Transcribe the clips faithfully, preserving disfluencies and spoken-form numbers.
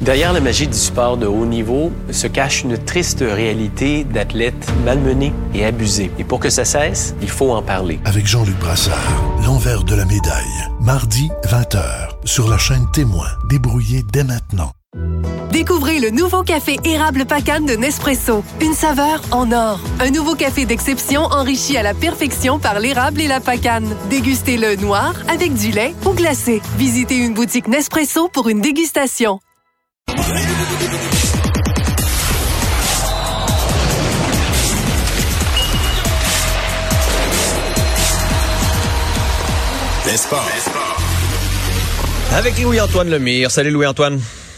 Derrière la magie du sport de haut niveau se cache une triste réalité d'athlètes malmenés et abusés. Et pour que ça cesse, il faut en parler. Avec Jean-Luc Brassard, l'envers de la médaille. Mardi, vingt heures, sur la chaîne Témoin. Débrouillez dès maintenant. Découvrez le nouveau café érable Pacane de Nespresso. Une saveur en or. Un nouveau café d'exception enrichi à la perfection par l'érable et la pacane. Dégustez-le noir, avec du lait ou glacé. Visitez une boutique Nespresso pour une dégustation. Les sports. Avec Louis-Antoine Lemire. Salut Louis-Antoine.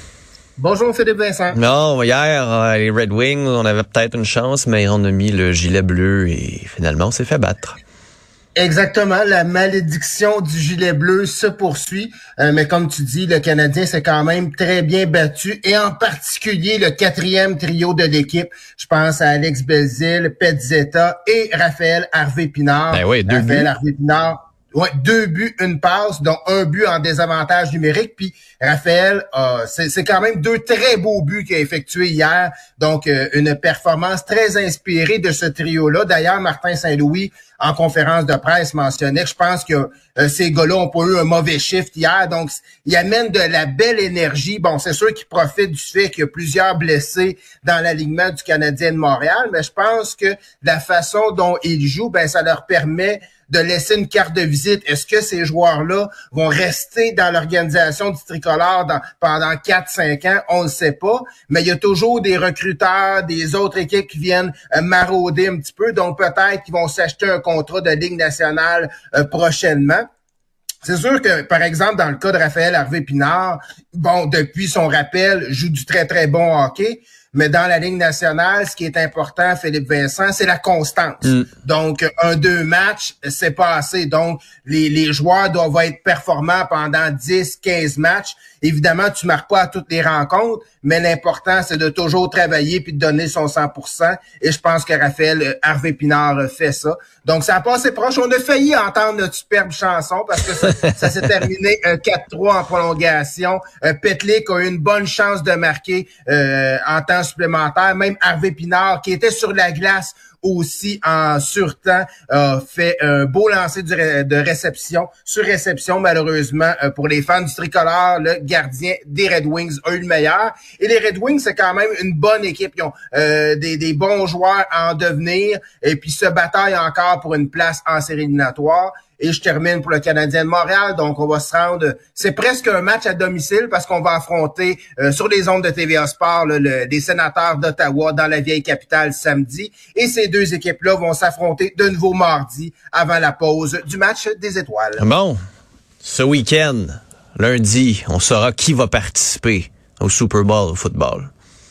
Bonjour Philippe Vincent. Non, hier, euh, les Red Wings, on avait peut-être une chance, mais on a mis le gilet bleu et finalement, on s'est fait battre. Exactement, la malédiction du gilet bleu se poursuit, euh, mais comme tu dis, le Canadien s'est quand même très bien battu, et en particulier le quatrième trio de l'équipe. Je pense à Alex Belzile, Pezzetta et Raphaël Harvey-Pinard. Ben oui, deux Raphaël buts. Harvey-Pinard. Ouais, deux buts, une passe, dont un but en désavantage numérique. Puis Raphaël, euh, c'est, c'est quand même deux très beaux buts qu'il a effectués hier. Donc, euh, une performance très inspirée de ce trio-là. D'ailleurs, Martin Saint-Louis, en conférence de presse, mentionnait que je pense que euh, ces gars-là ont pas eu un mauvais shift hier. Donc, ils amènent de la belle énergie. Bon, c'est sûr qu'ils profitent du fait qu'il y a plusieurs blessés dans l'alignement du Canadien de Montréal, mais je pense que la façon dont ils jouent, ben ça leur permet de laisser une carte de visite. Est-ce que ces joueurs-là vont rester dans l'organisation du tricolore dans, pendant quatre cinq ans? On ne sait pas. Mais il y a toujours des recruteurs, des autres équipes qui viennent euh, marauder un petit peu. Donc, peut-être qu'ils vont s'acheter un contrat de Ligue nationale euh, prochainement. C'est sûr que, par exemple, dans le cas de Raphaël Harvey-Pinard, bon, depuis son rappel, joue du très, très bon hockey. Mais dans la Ligue nationale, ce qui est important, Philippe Vincent, c'est la constance. Mm. Donc, un, deux matchs, c'est pas assez. Donc, les, les joueurs doivent être performants pendant dix, quinze matchs. Évidemment, tu marques pas à toutes les rencontres, mais l'important, c'est de toujours travailler puis de donner son cent pour cent. Et je pense que Raphaël Harvey-Pinard fait ça. Donc, ça a passé proche. On a failli entendre notre superbe chanson parce que ça, ça s'est terminé euh, quatre trois en prolongation. Euh, Petlik a eu une bonne chance de marquer euh, en temps supplémentaire. Même Harvey-Pinard, qui était sur la glace aussi en surtemps, a fait un beau lancer de réception, sur réception, malheureusement, pour les fans du tricolore, le gardien des Red Wings a eu le meilleur. Et les Red Wings, c'est quand même une bonne équipe. Ils ont euh, des, des bons joueurs à en devenir, et puis se bataillent encore pour une place en série éliminatoire. Et je termine pour le Canadien de Montréal. Donc, on va se rendre... C'est presque un match à domicile parce qu'on va affronter euh, sur les ondes de T V A Sport là, le, les Sénateurs d'Ottawa dans la vieille capitale samedi. Et ces deux équipes-là vont s'affronter de nouveau mardi avant la pause du match des étoiles. Bon, ce week-end, lundi, on saura qui va participer au Super Bowl au football.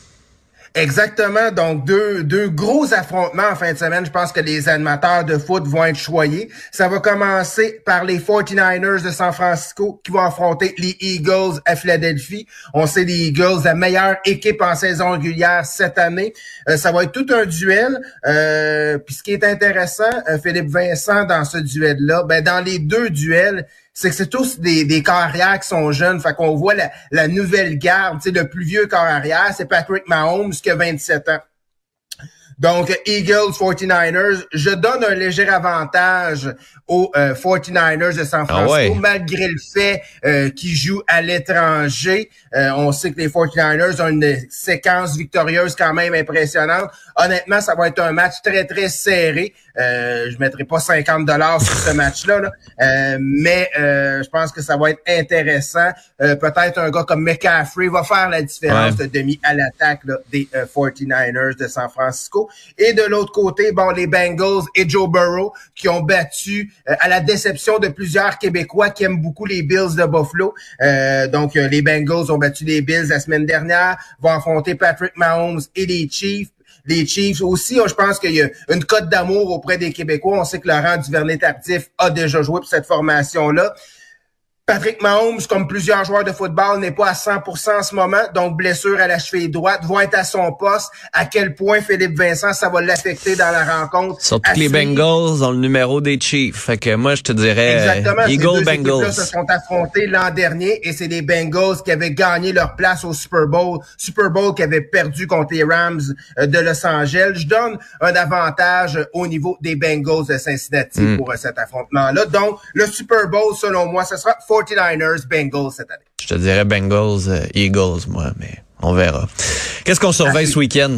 Exactement. Donc, deux, deux gros affrontements en fin de semaine. Je pense que les animateurs de foot vont être choyés. Ça va commencer par les forty-niners de San Francisco qui vont affronter les Eagles à Philadelphie. On sait les Eagles, la meilleure équipe en saison régulière cette année. Euh, ça va être tout un duel. Euh, puis ce qui est intéressant, euh, Philippe Vincent, dans ce duel-là, ben dans les deux duels, c'est que c'est tous des, des corps arrière qui sont jeunes. Fait qu'on voit la, la nouvelle garde. Tu sais, le plus vieux corps arrière, c'est Patrick Mahomes qui a vingt-sept ans. Donc, Eagles, forty-niners, je donne un léger avantage aux euh, forty-niners de San Francisco, ah ouais. malgré le fait euh, qu'ils jouent à l'étranger. Euh, on sait que les forty-niners ont une séquence victorieuse quand même impressionnante. Honnêtement, ça va être un match très, très serré. Euh, je mettrai pas cinquante dollars sur ce match-là, là. Euh, mais euh, je pense que ça va être intéressant. Euh, peut-être un gars comme McCaffrey va faire la différence ouais. de demi à l'attaque là, des euh, forty-niners de San Francisco. Et de l'autre côté, bon, les Bengals et Joe Burrow qui ont battu euh, à la déception de plusieurs Québécois qui aiment beaucoup les Bills de Buffalo. Euh, donc, euh, les Bengals ont battu les Bills la semaine dernière, vont affronter Patrick Mahomes et les Chiefs. Les Chiefs aussi, je pense qu'il y a une cote d'amour auprès des Québécois. On sait que Laurent Duvernay-Tardif a déjà joué pour cette formation-là. Patrick Mahomes, comme plusieurs joueurs de football, n'est pas à cent pour cent en ce moment, donc blessure à la cheville droite, va être à son poste. À quel point Philippe Vincent, ça va l'affecter dans la rencontre? Surtout que les Bengals ont le numéro des Chiefs. Fait que moi, je te dirais Exactement, Eagles ces deux Bengals. équipes-là se sont affrontés l'an dernier et c'est les Bengals qui avaient gagné leur place au Super Bowl. Super Bowl qui avaient perdu contre les Rams de Los Angeles. Je donne un avantage au niveau des Bengals de Cincinnati mm. pour cet affrontement-là. Donc, le Super Bowl, selon moi, ce sera forty-niners Bengals cette année. Je te dirais Bengals, euh, Eagles, moi, mais on verra. Qu'est-ce qu'on surveille ah, ce week-end?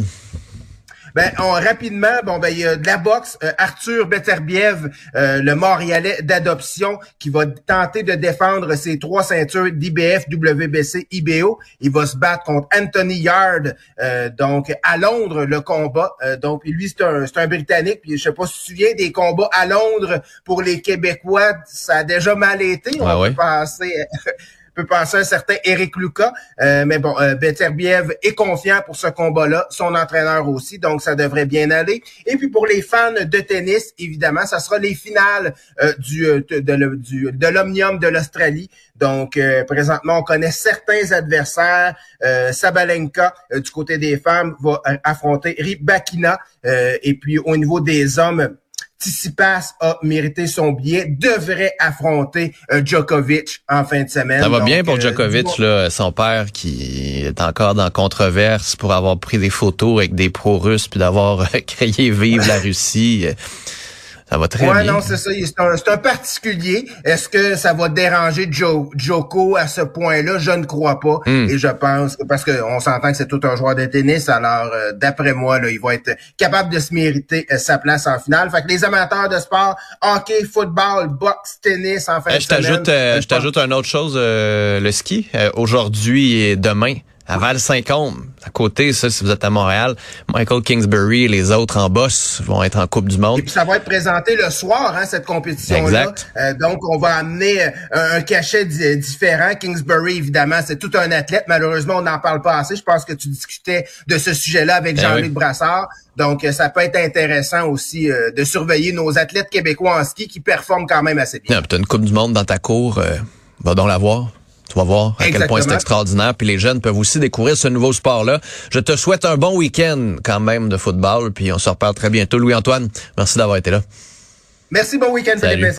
Ben, on, rapidement, bon, ben, il y a de la boxe. Euh, Arthur Beterbiev, euh, le Montréalais d'adoption, qui va tenter de défendre ses trois ceintures d'I B F, W B C, I B O. Il va se battre contre Anthony Yard, euh, donc, à Londres, le combat. Euh, donc, lui, c'est un, c'est un Britannique. Puis, je sais pas si tu te souviens des combats à Londres pour les Québécois. Ça a déjà mal été. On ah, ouais. peut penser... peut penser à un certain Eric Lucas, euh, mais bon, euh, Beterbiev est confiant pour ce combat-là, son entraîneur aussi, donc ça devrait bien aller. Et puis pour les fans de tennis, évidemment, ça sera les finales euh, du, de, de, du de l'Omnium de l'Australie. Donc euh, présentement, on connaît certains adversaires. Euh, Sabalenka euh, du côté des femmes va euh, affronter Rybakina, euh, et puis au niveau des hommes, Tsitsipas a mérité son billet, devrait affronter euh, Djokovic en fin de semaine. Ça va Donc, bien pour Djokovic, euh, là, son père qui est encore dans la controverse pour avoir pris des photos avec des pro-russes puis d'avoir crié « Vive la Russie ». Ça va très ouais, bien. non, c'est ça. C'est un, c'est un particulier. Est-ce que ça va déranger Joe, Joko à ce point-là? Je ne crois pas. Mm. Et je pense que, parce qu'on s'entend que c'est tout un joueur de tennis, alors euh, d'après moi, là, il va être capable de se mériter euh, sa place en finale. Fait que les amateurs de sport, hockey, football, boxe, tennis, en fin euh, de je t'ajoute, semaine. Euh, je t'ajoute une autre chose, euh, le ski. Euh, aujourd'hui et demain, à Val-Saint-Côme, à côté, ça, si vous êtes à Montréal, Michael Kingsbury et les autres en boss vont être en Coupe du Monde. Et puis ça va être présenté le soir, hein, cette compétition-là. Exact. Euh, donc, on va amener un, un cachet di- différent. Kingsbury, évidemment, c'est tout un athlète. Malheureusement, on n'en parle pas assez. Je pense que tu discutais de ce sujet-là avec ben Jean-Luc oui. Brassard. Donc, ça peut être intéressant aussi euh, de surveiller nos athlètes québécois en ski qui performent quand même assez bien. Tu as une Coupe du Monde dans ta cour, euh, va donc la voir. Tu vas voir à Exactement. quel point c'est extraordinaire. Puis les jeunes peuvent aussi découvrir ce nouveau sport-là. Je te souhaite un bon week-end quand même de football. Puis on se reparle très bientôt. Louis-Antoine, merci d'avoir été là. Merci, bon week-end, Philippe.